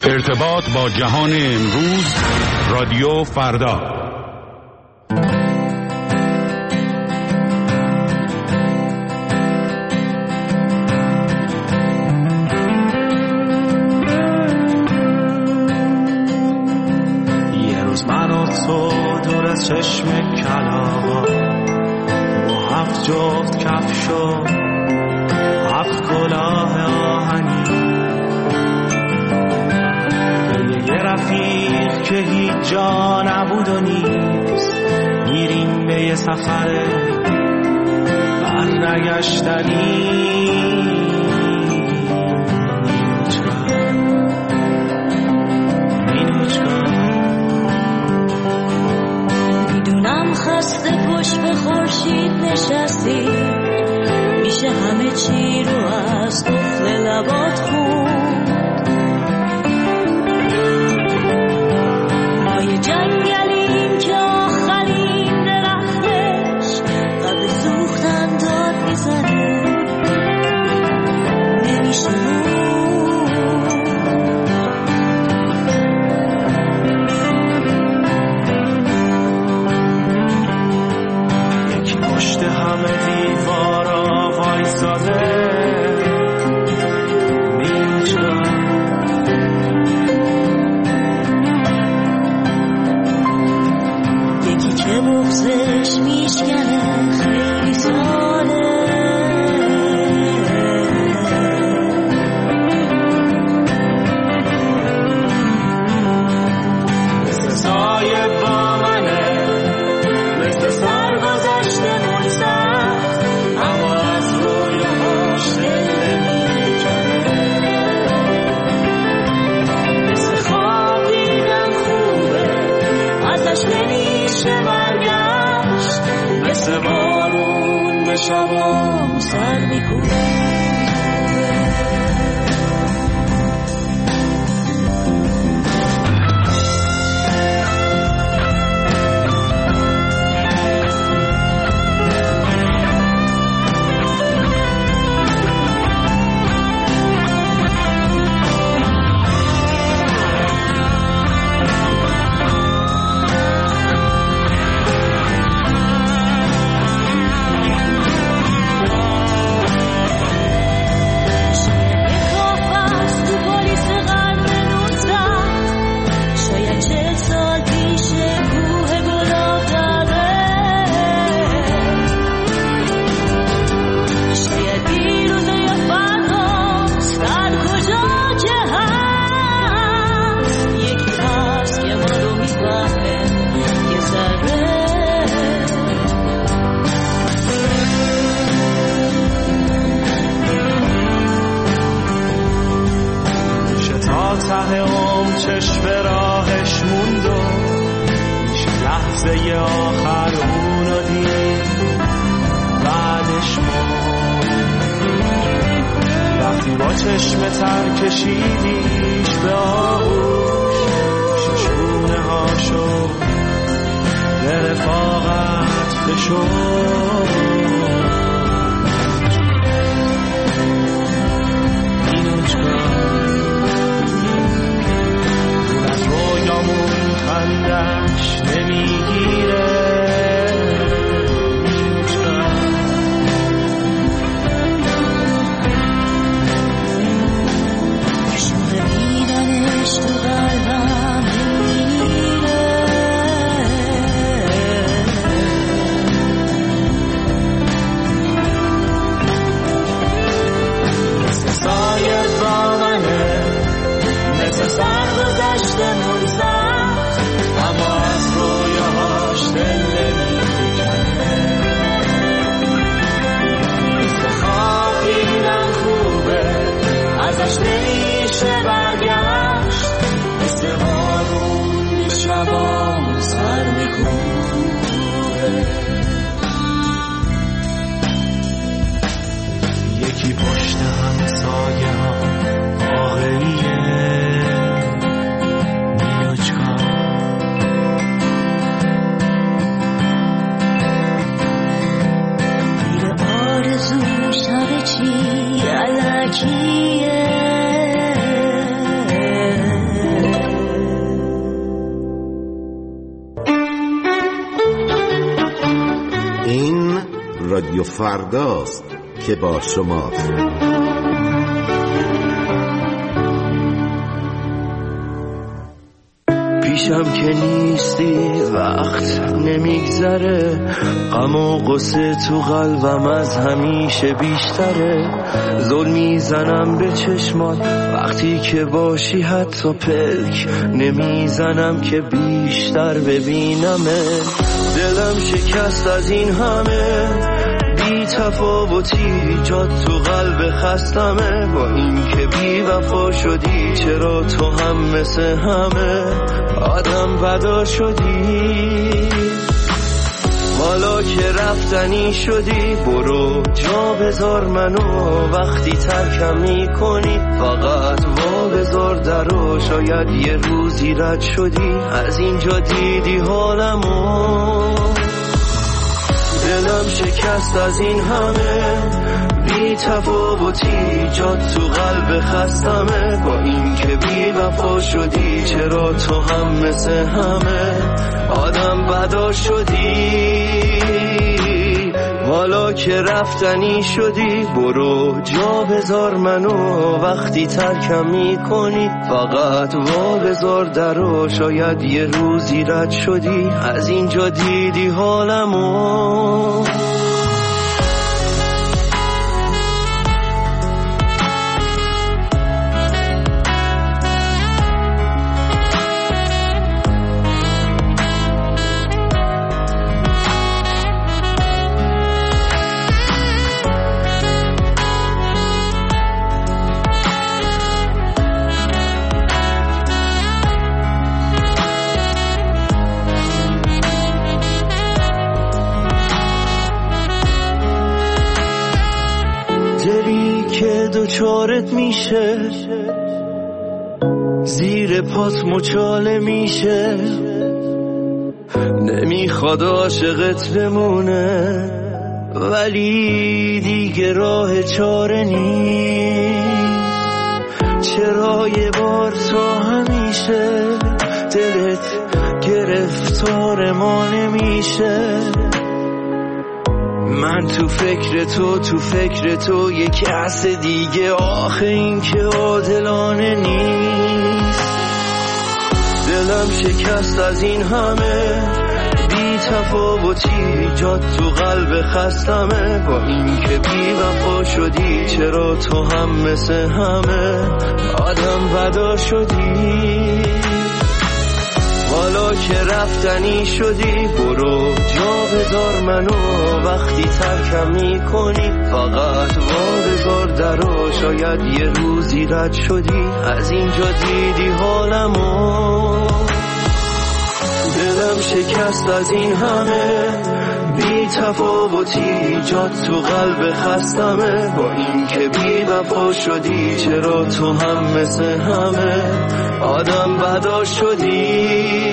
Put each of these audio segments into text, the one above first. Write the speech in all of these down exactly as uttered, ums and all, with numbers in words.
ارتباط با جهان امروز، رادیو فردا. یه روز من و تو دور از چشم کلاغا با هفت جفت کفش و هفت کلاه آهنی، یه رفیق که هیچ جا نبود و نیست، میریم به یه سفر برنگشتنی. میدونم خسته پشت به خورشید نشستی، میشه همه چی رو از دخل لبات خوند. ما یه جنگلیم که آخرین درختش قبل سوختن داد میزنه، نمیشه یکی پشت همه دیوارا وایساده، که بغزش میشکنه خیلی ساله، مثل سایه با منه، مثل سر گذشته موی سخت، اما از روی هاش دل نمیکنه. مثل خواب دیدن خوبه، ازش نمیشه برگشت، مثل بارون به شبام سر میکنه. چشم راهش موند و میشه لحظه آخر اونو دید، بعدش موند. وقتی با چشم تر کشیدیش به آغوش، ششونه هاشو به رفاقت فشرد. خندش نمیگیره، شوق دیدنش تو قلبم نمیره. مثل سایه با منه، مثل سر گذشته موی سخت، اما از رویاهاش دل نمیکنه. مثل خواب دیدن خوبه، ازش نمیشه برگشت، مثل بارون به شبام سر میکنه. یکی پشت هم سایه ها واقعیه، آرزوش همه چی علکیه. فرداست که با شماست. پیشم که نیستی وقت نمیگذره، غم و غصه تو قلبم از همیشه بیشتره. ظلم میزنم به چشمات وقتی که باشی، حتی پلک نمیزنم که بیشتر ببینمه. دلم شکست از این همه بی تفاوتی، جات تو قلب خستمه. با این که بی وفا شدی، چرا تو هم مثل همه آدم بدا شدی؟ حالا که رفتنی شدی، برو جا بذار منو. وقتی ترکم میکنی فقط وا بذار درو. شاید یه روزی رد شدی، از اینجا دیدی حالمو. دلم شکست از این همه بی تفاوتی، جات تو قلب خستمه. با این که بی وفا شدی، چرا تو هم مثل همه آدم بدا شدی؟ حالا که رفتنی شدی، برو جا بذار منو. وقتی ترکم میکنی فقط وا بذار درو. شاید یه روزی رد شدی، از اینجا دیدی حالمو. دوچارت میشه، زیر پات مچاله میشه. نمیخواد عاشقت بمونه، ولی دیگه راه چاره نیست. چرا یه بار تا همیشه دلت گرفتار ما نمیشه؟ من تو فکر تو تو فکر تو یه کس دیگه، آخه این که عادلانه نیست. دلم شکست از این همه بی تفاوتی، جات تو قلب خستمه. با این که بی وفا شدی، چرا تو هم مثل همه آدم بدا شدی؟ حالا که رفتنی شدی، برو جا بذار منو. وقتی ترکم میکنی فقط وا بذار درو. شاید یه روزی رد شدی، از اینجا دیدی حالمو. دلم شکست از این همه بی تفاوتی، جات تو قلب خستمه. با این که بی وفا شدی، چرا تو هم مثل همه آدم بدا شدی؟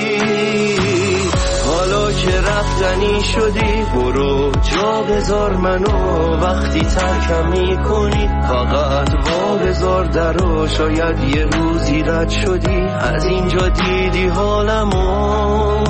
حالا که رفتنی شدی، برو جا بذار منو. وقتی ترکم میکنی فقط وا بذار درو. شاید یه روزی رد شدی، از اینجا دیدی حالمو.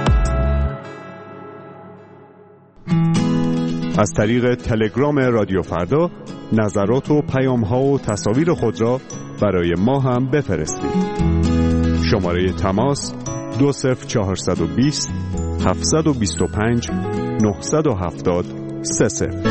از طریق تلگرام رادیو فردا نظرات و پیام‌ها و تصاویر خود را برای ما هم بفرستید. شماره تماس دو صفر چهارصد و بیست هفتصد و بیست و پنج نهصد و هفتاد سه صفر.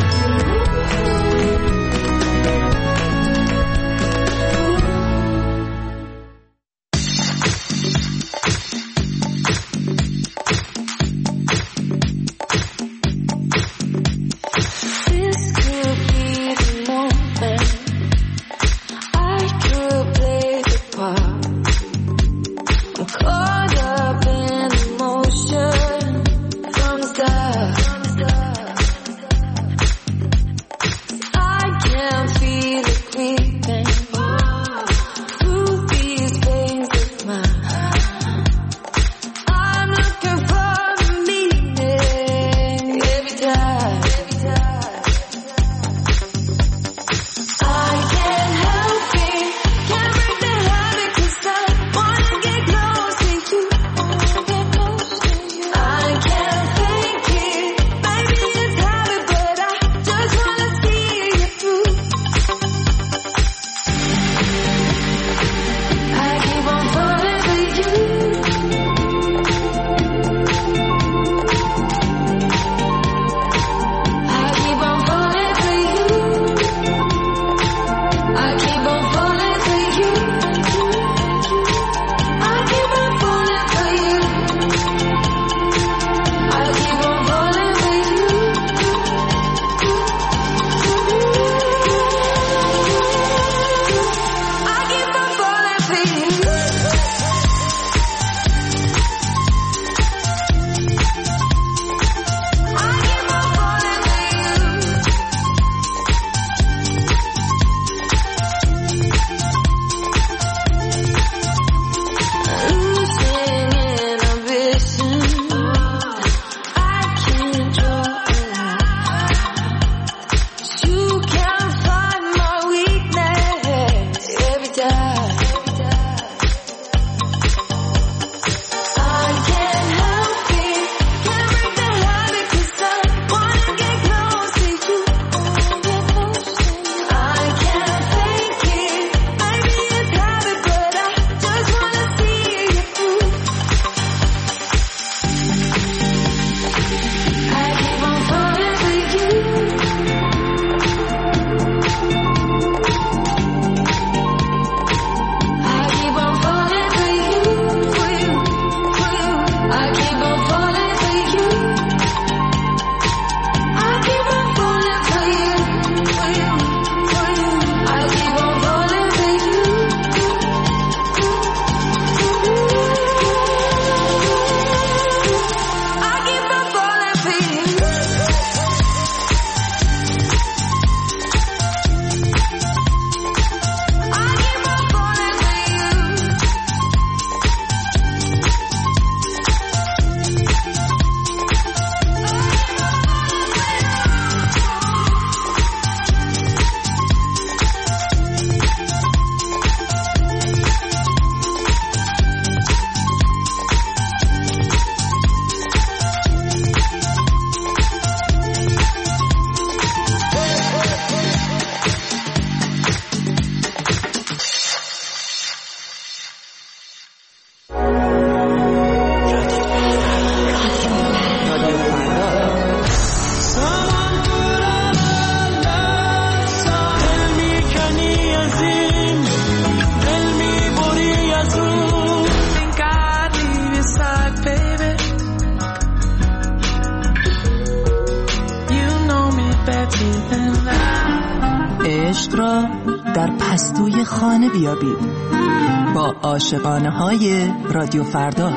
را در پستوی خانه بیابید با عاشقانه های رادیو فردا.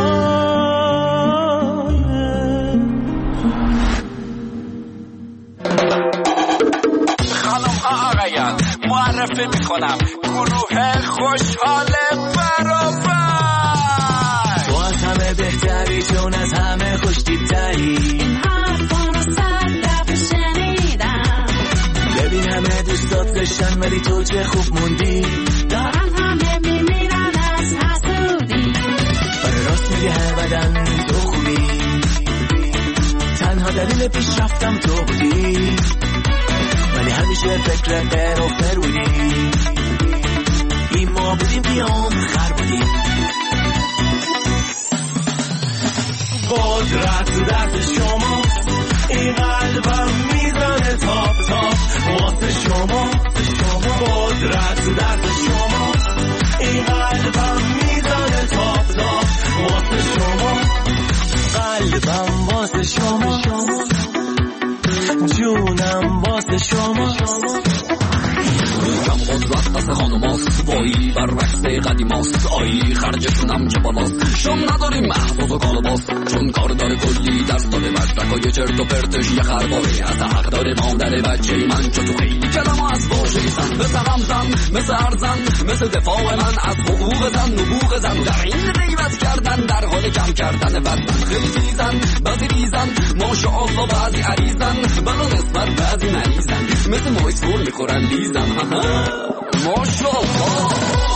خانم ها آقایان، معرفی میکنم گروه خوشحال برابر. تو از همه بهتری، چون از همه خوشتیبتری. این حرفا رو صد دفعه شنیدم. ببین همه دوستات داشتن ولی تو چه خوب موندی. دارن همه میمیرن از حسودی. آره راست میگه هر بدن تو خوبی. تنها دلیل پیشرفتم تو بودی، ولی همیشه فکر غیر و فر بودی. این ما بودیم بیام خر بودیم. قدرت دست شما، این قلبم میزنه تاپ تاپ واسه شما. قدرت دست شما، این قلبم میزنه تاپ تاپ واسه شما. قلبم واسه شما، جونم واسه شما. کم قدرت دست خانوماست، وایی برعکس قدیماست. آیی خرجشونم چه بالاست، شم نداریم محفوظ و کالباس. چون کار داره کلی درس داره مدرکای چرت و پرتش یه خرباره. حتی حق داره مادر بچه من چو تو خیلی کلم از باشیستن. مثل غمزن، مثل ارزن، مثل دفاع من از حقوق زن. نبوغ زن در این غیبت کردن، در حال کم کردن بدن. خیلی تیزن، بعضی ریزن، ماشاءالله بعضی عریزن، بلا نسبت بعضی مریضن. مثل مایز فول میخورن لیزن. ماشاءالله.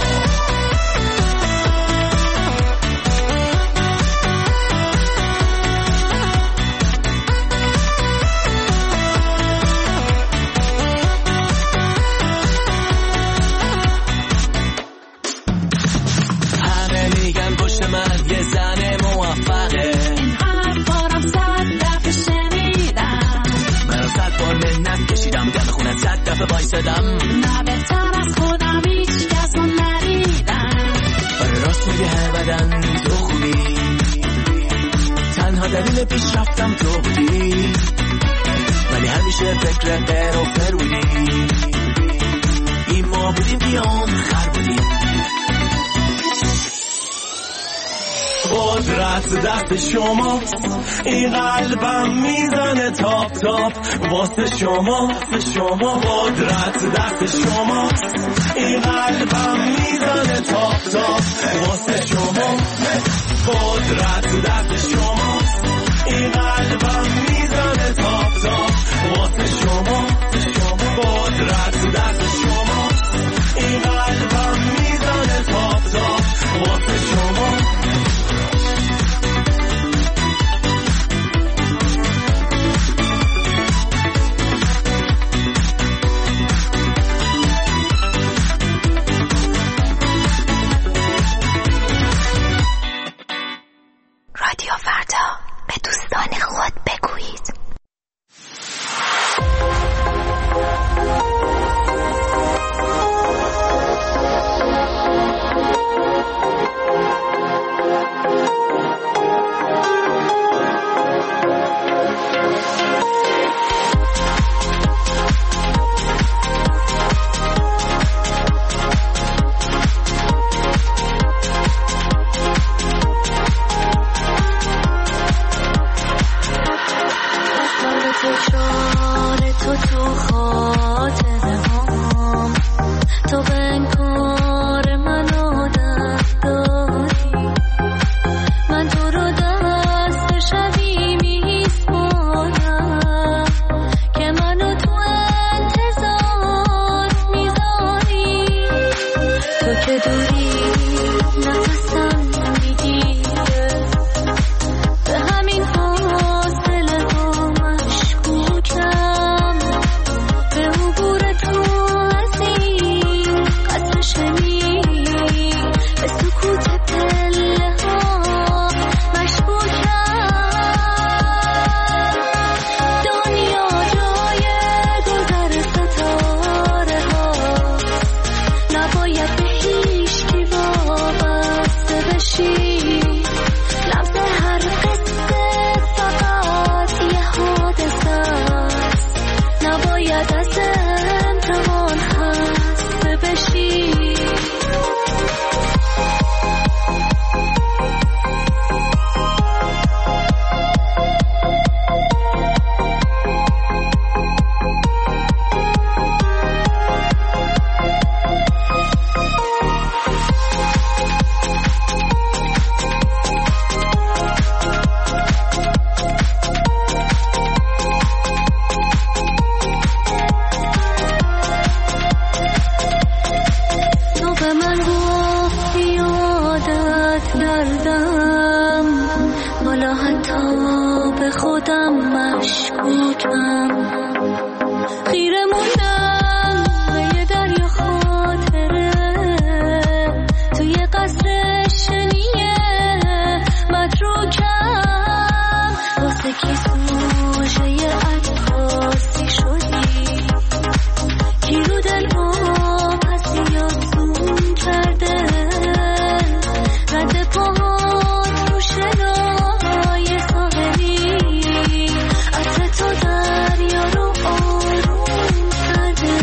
همه میگن پشت من یه زن موفقه. این حرفا رو صد دفعه شنیدم. من صد بار منت کشیدم، دم خونت صد دفعه وایسادم. نه بهتر از خودم هیچ کس رو ندیدم. آره راست میگه هر بدن تو خوبی. تنها دلیل پیشرفتم تو بودی، ولی همیشه فکر غیر و فر بودی. این ما بودیم بیام خر بودیم. قدرت دست شما، این قلبم میزنه تاپ تاپ واسه شما. شما قدرت دست شما، این قلبم میزنه تاپ تاپ واسه شما. قدرت دست شما، این قلبم میزنه تاپ تاپ واسه شما. قدرت دست شما، این قلبم میزنه تاپ تاپ واسه شما. رادیو فردا، به دوستان خود بگویید. نباید به هیچ کی حتی به خودم مشکوکم، خیره موندم به یه دریا خاطره توی قصر شنیه متروکم، واسه کی سوژه یه عکاسی شدی، کی رو دل با پسی یادتون کرده، رد پاهات رو شنای ساحلی، عطر تو دریا رو آروم کرده،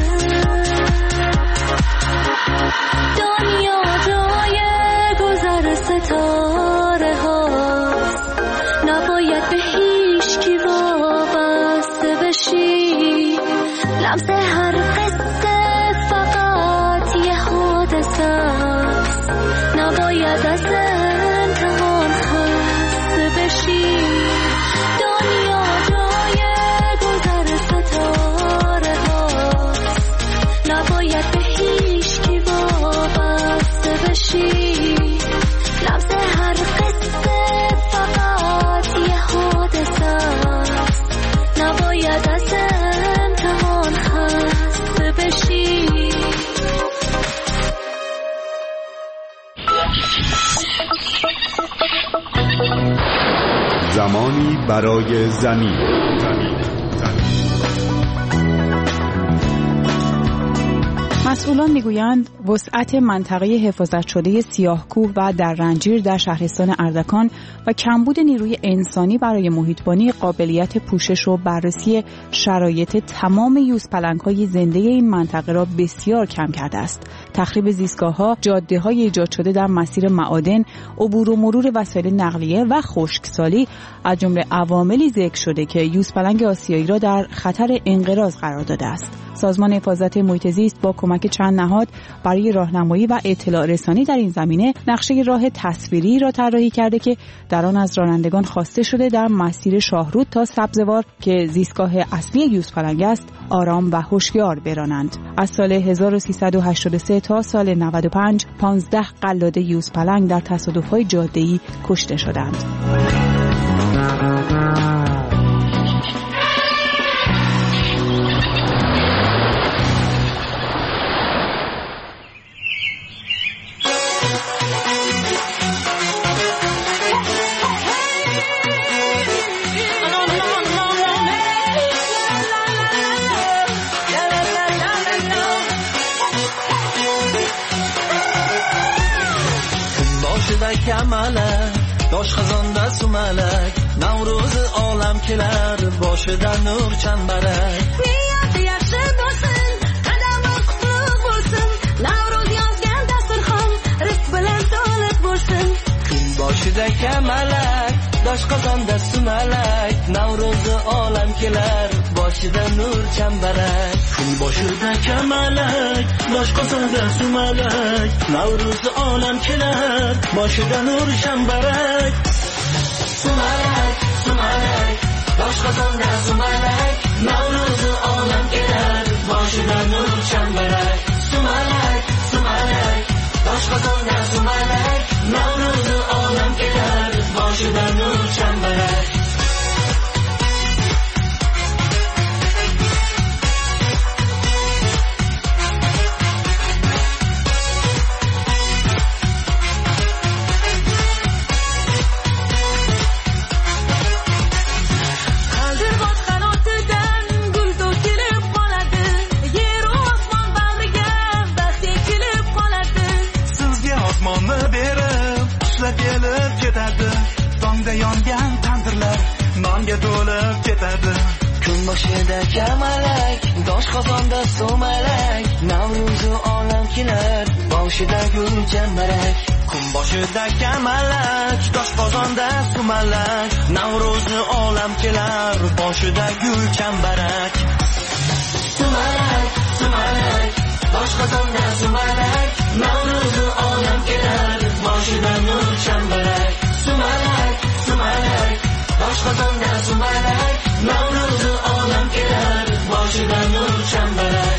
دنیا جای گذر ستاره هاست، نباید به هیچ کی وابسته بشی، لمس هر قصه فقط یه حادثه است، نباید از امتحان خسته بشی، دنیا جای گذر ستاره هاست، نباید به هیچ کی وابسته بشی، لمس هر قصه فقط یه حادثه است، نباید از امتحان خسته بشی. زمانی برای زمین. مسئولان میگویند وسعت منطقه حفاظت شده سیاه‌کوه و در رنجیر در شهرستان اردکان و کمبود نیروی انسانی برای محیط‌بانی قابلیت پوشش و بررسی شرایط تمام یوزپلنگ‌های زنده این منطقه را بسیار کم کرده است. تخریب زیستگاه‌ها، جاده‌های ایجاد شده در مسیر معادن، عبور و مرور وسایل نقلیه و خشکسالی از جمله عواملی ذکر شده که یوزپلنگ آسیایی را در خطر انقراض قرار داده است. سازمان حفاظت محیط زیست با کمک چند نهاد برای راهنمایی و اطلاع رسانی در این زمینه نقشه راه تصویری را طراحی کرده که در آن از رانندگان خواسته شده در مسیر شاهرود تا سبزوار که زیستگاه اصلی یوزپلنگ است آرام و هوشیار برانند. از سال هزار و سیصد و هشتاد و سه تا سال نود و پنج پانزده قلاده یوزپلنگ در تصادف‌های جاده‌ای کشته شدند. کمالک داش خزان دست و ملک نوروز عالم کلر باشه در نور چنبرک نیت یخشه باشن قدم و قفلق باشن نوروز یازگن دست خان رست بلند دولت باشن این باشه در کمالک داش خزان دست و ملک نوروز عالم کلر باشه در نور چنبرک این باشه در کمالک داش خزان دست و ملک نوروز عالم کلر باشه در نور چنبرک سملک سملک داش خزان دست و ملک نوروز عالم کلر باشه در نور چنبرک سملک سملک داش خزان دست و ملک نوروز عالم کلر باشه در نور چنبرک yongan tandirlar nonga to'lib ketadi kun boshida kamalak dosh qozonda so'malak navro'z olam kelar boshida gul chambarak kun boshida kamalak dosh qozonda so'malak navro'z olam kelar boshida gul chambarak so'malak so'malak dosh qozonda so'malak navro'z olam kelar boshida nur chambarak so'malak so'malak dosh qozonda so'malak navro'z olam kelar boshida nur chambarak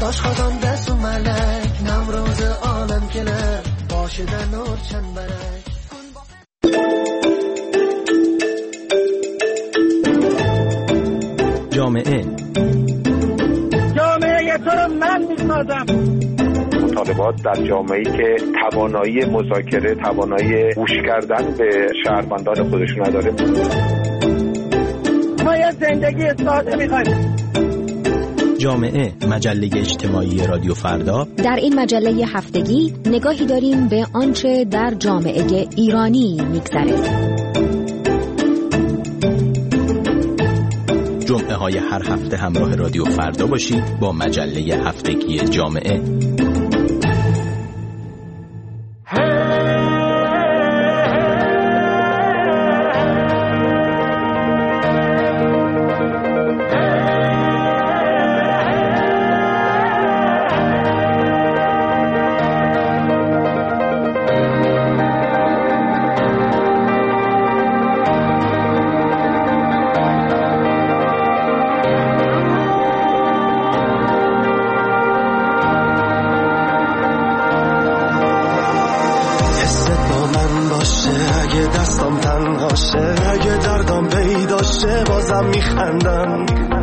Tosh qozon su malak Navro'z olam kelar boshida nur chambarak. جامعه جامعه تو رو من میسازم. مطالبات در جامعه‌ای که توانایی مذاکره، توانایی گوش کردن به شهروندان خودشون نداره. ما یه زندگی ساده می‌خوایم. جامعه، مجله اجتماعی رادیو فردا. در این مجله هفتگی نگاهی داریم به آنچه در جامعه ایرانی می‌گذره. جمعه های هر هفته همراه رادیو فردا باشید با مجله هفتگی جامعه. اگه دردم پیداشه بازم میخندم،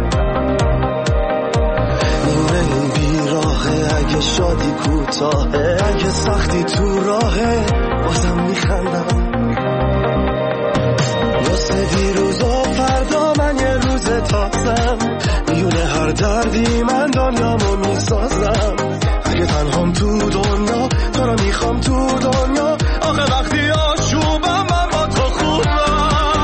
نیمه این بیراهه، اگه شادی کوتاهه، اگه سختی تو راهه بازم میخندم. واسه دیروز و فردا من یه روز تازم، میونه هر دردی من دنیامو میسازم. اگه تنهام تو دنیا تو رو میخوام تو دنیا، آخه وقتی آشوبم من با تو خوبم.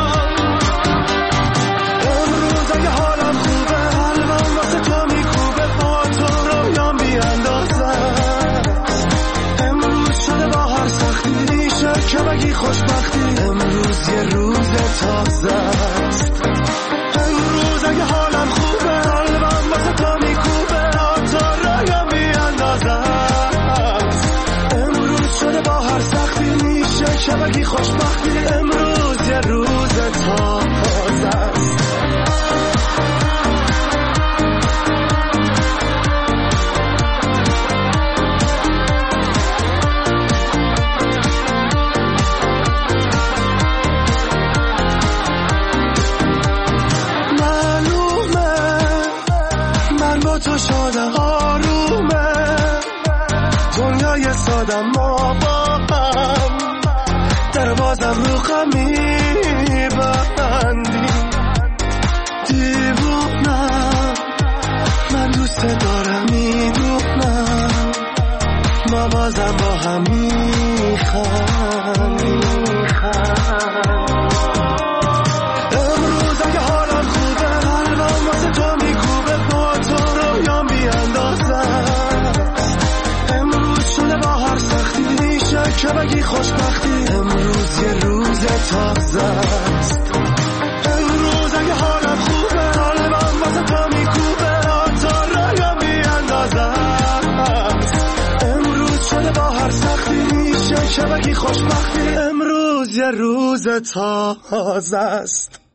امروز اگه حالم خوبه قلبم واسه تو میکوبه، با تو رویام بیاندازم. امروز شده با هر سختی میشه که بگی خوشبختی، امروز یه روز تازه است. امروز اگه حالم خوبه قلبم واسه تو میکوبه، با تو رویام بیاندازم. امروز شده با هر سختی میشه که بگی خوشبختی، امروز یه روز تازه است. تو شدم آرومه، دنیای سادم ما با هم، در بازم رو خمی بندی. دیوونم من دوست دارم میدونم، ما بازم با هم میخوام. امروز اگه حالم خوبه قلبم واسه تو میکوبه، با تو رویام بیاندازم. امروز شده با هر سختی میشه که بگی خوشبختی، امروز یه روز تازه است. امروز اگه حالم خوبه قلبم واسه تو میکوبه، با تو رویام بیاندازم. امروز شده با هر سختی میشه که بگی خوشبختی، امروز یه روز تازه است.